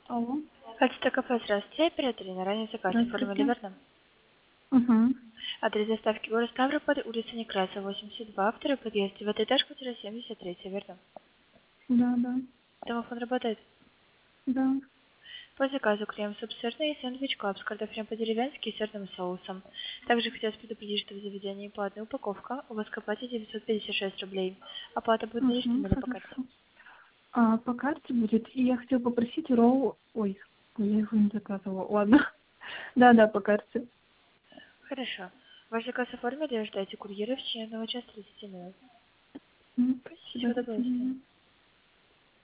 Алло, Хотите кафе, здравствуйте, оператор на ранее заказ оформили, здравствуйте. верно? Угу. Адрес доставки город Ставрополь, улица Некрасова, 82, второй подъезд, 9 этаж, квартира 73, верно? Да, да, Домофон работает. да. По заказу крем-суп сырный и сэндвич клаб с картофелем по-деревенски и сырным соусом. Также хотелось предупредить, что в заведении платная упаковка, у вас к оплате 956 рублей. Оплата будет наличными Угу, или по карте? хорошо. По карте будет. И я хотела попросить ролл. Ой, я его не заказывала. Ладно. Да, да, по карте. Хорошо. Ваш заказ оформили, ждайте курьера в течение 1 часа 30 минут. Спасибо, Всего до доброго, до свидания. свидания.